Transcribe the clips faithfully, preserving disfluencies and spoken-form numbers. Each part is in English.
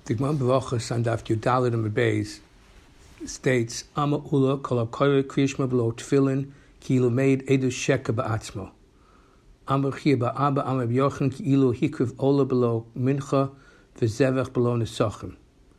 The Gemara Berachos on Daf Yudalid and Beis states, Ama Ula kol hakoyre kriyishma below tefillin ki ilu made edus sheka ba'atzmo. Amar Chia ba'aba Amar Yochanan ki ilu hikriv ola below mincha v'zevach below nesachim.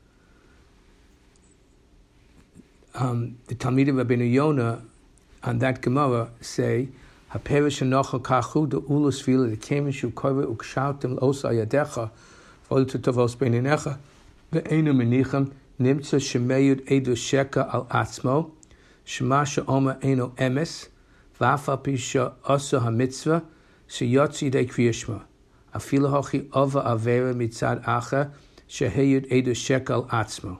Um, the Talmidim Rabbeinu Yonah on that Gemara say, Haperish hanocha kachu the ulus fila the kemen shu koyre ukshautem osa yadecha v'ol tutovos beinenecha ve'enu menicham nimtza shemeyud edu sheka al atzmo shema she'omer eno emes v'afa pisha osa hamitzvah sheyotzi de kriyishma afilu hochi ova avera mitzad acha sheheyud edu sheka al atzmo.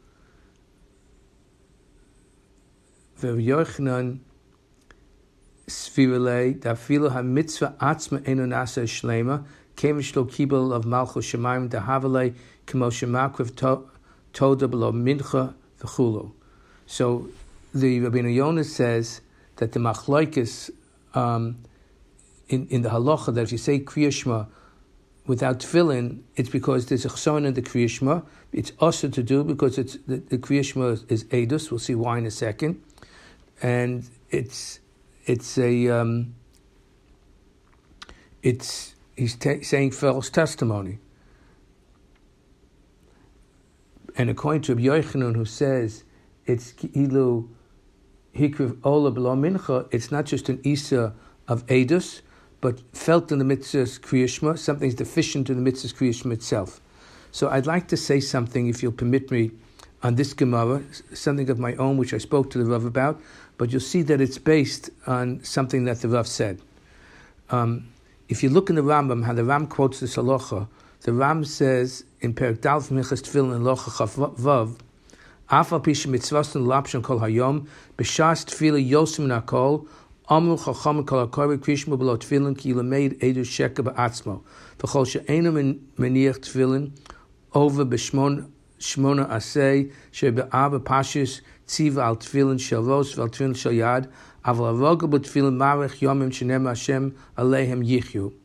Ve'yochanan Svirele, da filo ha mitzvah atzma eno nasa shlema, kemish lo kibel of malchus shemayim da havale kemo shemakriv toda below mincha v'chulo. So the Rabbeinu Yonah says that the machlokes um, in in the halacha that if you say Kriya Shema without tefillin, it's because there's a chson in the Kriya Shema. It's also to do because it's the, the Kriya Shema is, is edus. We'll see why in a second, and it's. It's a, um, it's, he's ta- saying false testimony. And according to Rabbi Yochanan, who says it's ilu hikriv ola below mincha, it's not just an isa of edus, but felt in the mitzvah's Kriya Shema, something's deficient in the mitzvah's Kriya Shema itself. So I'd like to say something, if you'll permit me, on this Gemara, something of my own, which I spoke to the Rav about, but you'll see that it's based on something that the Rav said. Um, if you look in the Rambam, how the Ram quotes this halacha, the Ram says in Perek Daled Minchas Tefillin Halacha Chaf Vav, Afal Pisha Mitzvason Lapshon Kol Hayom B'Shas Tefillah Yosim Nakol Amru Chacham Kol Hakoyre Kriyishma Below Tefillin Ki Lameid Edu Sheka Ba'atzmo V'Chol She'eino Meniach Tefillin Over B'Shmon Shmona Asay She'Be'Aba Pashis Tziva al tefillin shel ros val tefillin shel yad aval avoga but tefillin marich yomim shenem Hashem alehem yichyu.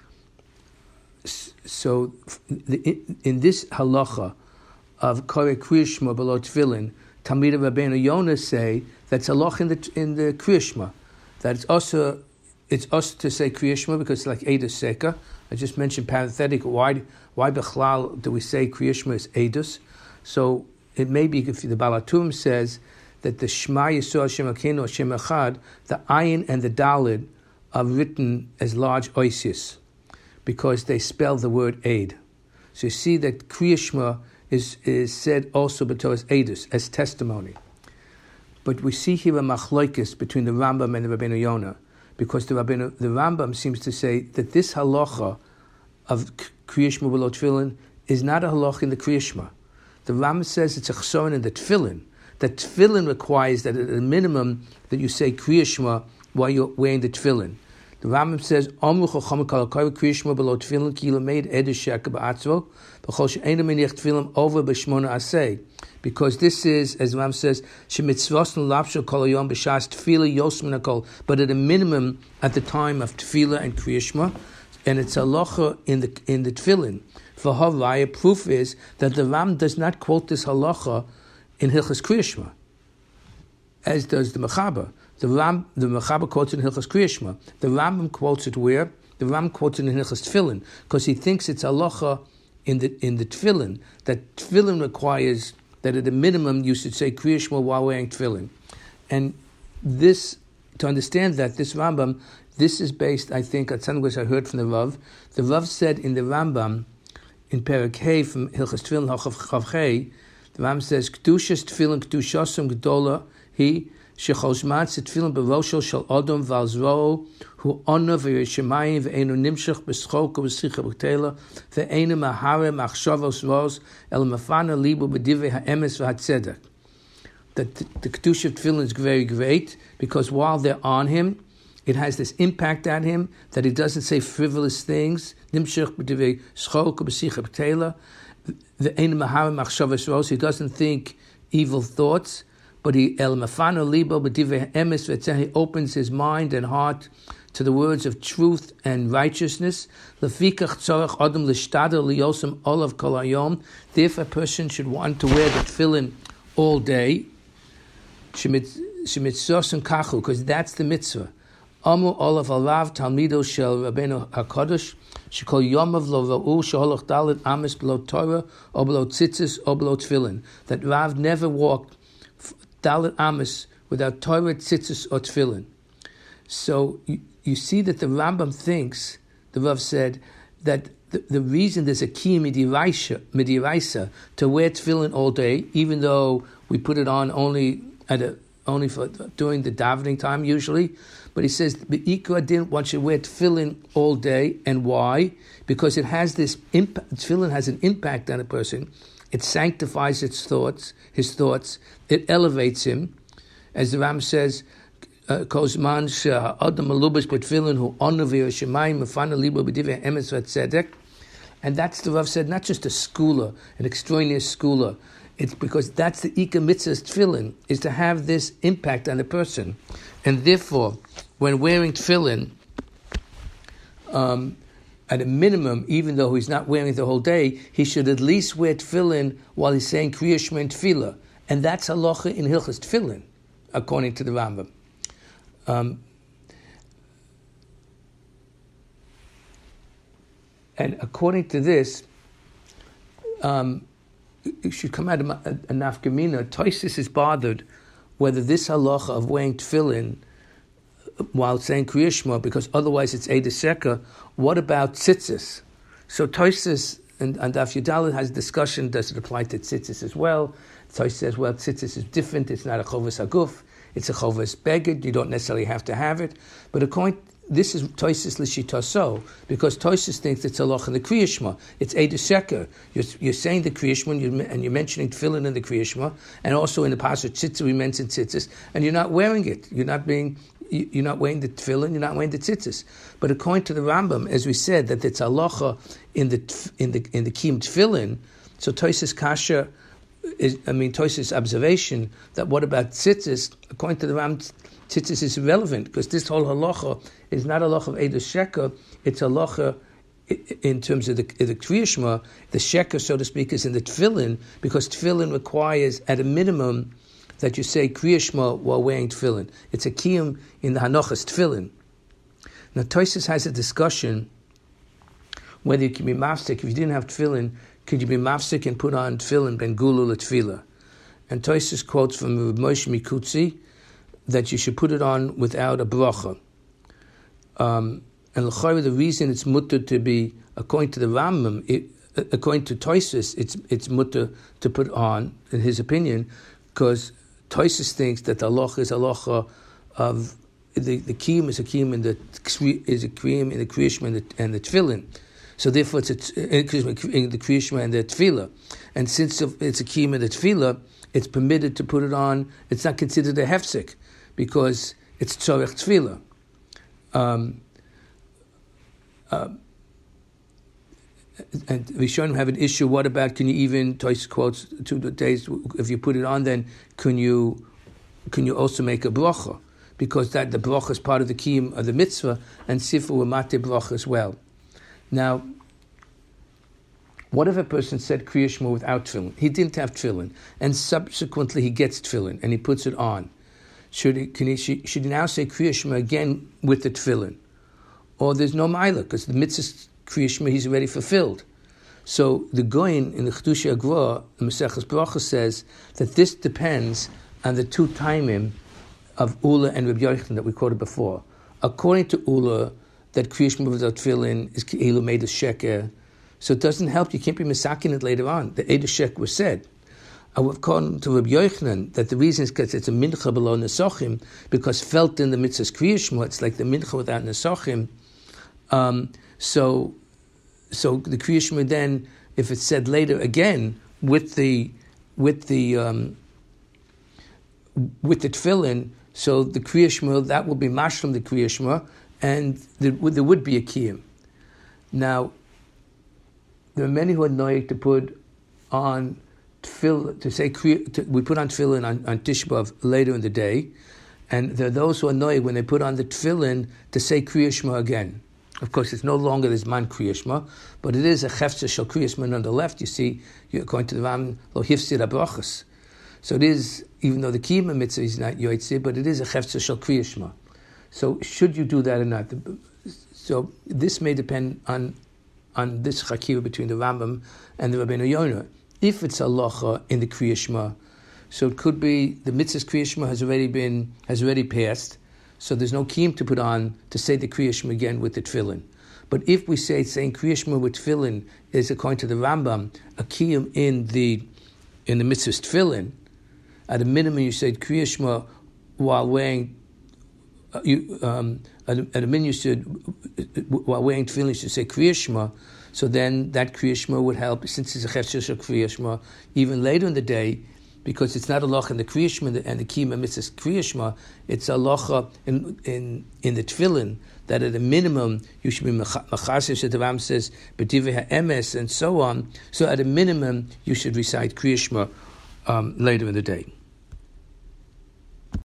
So, in, in this halacha of korei Kriya Shema below tefillin, Talmidei Rabbeinu Yonah say that's halacha in the in the Kriya Shema, that it's also it's also to say Kriya Shema because it's like edus seka. I just mentioned parenthetic. Why why bechlal do we say Kriya Shema is edus? So. It may be if the Baal HaTurim says that the Shema Yisrael Hashem Elokeinu Hashem Echad, the ayin and the dalid are written as large oisius because they spell the word aid. So you see that Kriya Shema is, is said also b'to as edus, as testimony. But we see here a machlokes between the Rambam and the Rabbeinu Yonah, because the Rabbeinu, the Rambam seems to say that this halacha of Kriya Shema below tefillin is not a halacha in the Kriya Shema. The Rambam says it's a chson in the tefillin. That tefillin requires that at a minimum that you say Kriya Shema while you're wearing the tefillin. The Rambam says Amru Chacham Kol Hakoyre Kriya Shema below tefillin ki lameid edus sheka ba'atzmo v'chol she'eino meniach tefillin over b'shmona asay, because this is, as the Rambam says, shemitzvosn lapshon kol hayom b'shas tefillah yosmin hakol, but at a minimum at the time of tefillah and Kriya Shema, and it's a halacha in the in the tefillin. For Havaya, proof is that the Ram does not quote this halacha in Hilchas Kriya Shema, as does the Mechaber. The Ram, the Mechaber quotes it in Hilchas Kriya Shema. The Rambam quotes it where? The Ram quotes it in Hilchas Tefillin, because he thinks it's halacha in the in the Tefillin, that Tefillin requires that at a minimum you should say Kriya Shema while wearing Tefillin. And this, to understand that, this Rambam, this is based, I think, on something which I heard from the Rav. The Rav said in the Rambam, in Perek Hey from Hilchas Tefillin Chav Hey, the Ram says Kedushas Tefillin Kedushasam Gedola He Shechol Zman Tefillin B'Rosho Shel Odom V'Alzro Hu Ona V'Yeshemayim V'Einu Nimshach B'Schok V'Sicha B'Tela V'Einu Mahare Machshavos Ros El Mafana Libu B'Divrei Ha'emes V'Hatzedek. That the Kedusha of Tefillin is very great because while they're on him, it has this impact on him that he doesn't say frivolous things. He doesn't think evil thoughts, but he he opens his mind and heart to the words of truth and righteousness. Lefikach tzorach adam l'shtadel liyosem olav kol hayom. Therefore, a person should want to wear the tefillin all day. Shemitzos kachu, because that's the mitzvah. Amu olav alav talmido shel Rabbeinu Hakadosh. Shekol yomav lo va'u sheholach dalet amis below Torah or below tzitzis or below tefillin. That Rav never walked dalet amis without Torah, tzitzis, or tefillin. So you, you see that the Rambam thinks, the Rav said, that the, the reason there's a key midiraisa to wear tefillin all day, even though we put it on only at a only for during the davening time usually, but he says be'ikra didn't want you to wear tefillin all day, and why? Because it has this impact. Tefillin has an impact on a person. It sanctifies its thoughts, his thoughts. It elevates him. As the Ram says, Kozman she'adam alubash b'tefillin hu onavi shemayim mefana libo b'divei emes v'tzedek. And that's the Rav said, not just a schooler, an extraneous schooler. It's because that's the Ika Mitzvah tefillin, is to have this impact on a person. And therefore, when wearing tefillin, um, at a minimum, even though he's not wearing it the whole day, he should at least wear tefillin while he's saying Kriya Shema and Tefillah. And that's halacha in Hilchas Tefillin, according to the Rambam. Um, and according to this, um, it should come out of a, a nafkamina. Toisis is bothered whether this halacha of wearing tefillin while saying Kriya Shema, because otherwise it's Eid Seka. What about tzitzis? So Toisis and, and Daf Yudalid has a discussion, does it apply to tzitzis as well? Toisis says, well, tzitzis is different, it's not a chovas haguf, it's a chovas beged, you don't necessarily have to have it. But according, this is Toisis l'shitaso, because Toisis thinks it's a loch in the Kriya Shema. It's Eid Seka. You're, you're saying the Kriya Shema, and you're mentioning tefillin in the Kriya Shema, and also in the Pasuk Tzitzis, we mentioned tzitzis, and you're not wearing it. You're not being, you're not wearing the tefillin, you're not wearing the tzitzis. But according to the Rambam, as we said, that it's halacha in the in the in the kiyum tefillin. So Toisis kasha is, I mean Toisis observation that what about tzitzis? According to the Rambam, tzitzis is irrelevant because this whole halacha is not a halacha of Eid Sheka. It's a halacha in terms of the the Kriya Shema. The Sheka, so to speak, is in the tefillin, because tefillin requires at a minimum that you say Kriya Shema while wearing tefillin. It's a kiyum in the Hanochas tefillin. Now Tosis has a discussion whether you can be mafsik. If you didn't have tefillin, could you be mafsik and put on tefillin ben gulu l'tefillah? And Tosis quotes from Moshe Mikutzi that you should put it on without a bracha. Um, and l'chayre, the reason it's mutter to be, according to the Rambam, it, according to Tosis, it's it's mutter to put on, in his opinion, because Tosis thinks that the halacha is a halacha of the the kiyum is a kiyum in the is a kiyum in the Kriya Shema and the, and the tefillin. So therefore, it's a, in the Kriya Shema and the tefillah. And since it's a kiyum in the tefillah, it's permitted to put it on. It's not considered a hefsek because it's tzorech tefillah. Um, uh, and Rishonim have an issue. What about, can you even, Toys quotes two days, if you put it on, then can you can you also make a bracha? Because that the bracha is part of the kiyum of the mitzvah, and sifu wa mate bracha as well. Now, what if a person said Kriya Shema without tefillin? He didn't have tefillin, and subsequently he gets tefillin and he puts it on. Should he, can he, should he now say Kriya Shema again with the tefillin? Or there's no ma'ila, because the mitzvah Kriya Shema he's already fulfilled. So the Goyin in the Chedushi Agva, the Maseches Bracha, says that this depends on the two timim of Ula and Rabbi Yochanan that we quoted before. According to Ula, that Kriya Shema without tefillin is Ki'ilu made a sheker, so it doesn't help. You can't be misakin it later on. The Eid Sheker was said. According to Rabbi Yochanan, that the reason is because it's a mincha below nesachim, because felt in the mitzvah's Kriya Shema, it's like the mincha without nesachim. Um, so, so the Kriya Shema then, if it's said later again with the with the um, with the tefillin, so the Kriya Shema that will be mashlam the Kriya Shema, and there, there would be a kiyum. Now, there are many who are noyek to put on tefillin, to say to, we put on tefillin on, on Tisha B'Av later in the day, And there are those who are annoyed when they put on the tefillin to say Kriya Shema again. Of course, it's no longer this man Kriya Shema, but it is a chefza shel Kriya Shema on the left. You see, according to the Ram, lo hifsid abrachas. So it is, even though the kiyuma mitzvah is not yotzei, but it is a chefza shel Kriya Shema. So should you do that or not? So this may depend on on this chakiva between the Rambam and the Rabbeinu Yonah. If it's halacha in the Kriya Shema, so it could be the mitzvah's Kriya Shema has already been has already passed, so there's no kiyum to put on to say the Kriya Shema again with the tefillin. But if we say saying Kriya Shema with tefillin is, according to the Rambam, a kiyum in the in the mitzvah's tefillin, at a minimum you say Kriya Shema while wearing. Uh, you, um, at, a, at a minimum you should, while wearing tefillin, you should say Kriya Shema. So then that Kriya Shema would help, since it's a chefshel shel Kriya Shema, even later in the day, because it's not a locha in the Kriya Shema and the kiyuma mitzvah Kriya Shema, it's a locha in in in the tefillin that at a minimum you should be machasif. The Ram says b'divrei ha'emes and so on. So at a minimum you should recite Kriya Shema um, later in the day.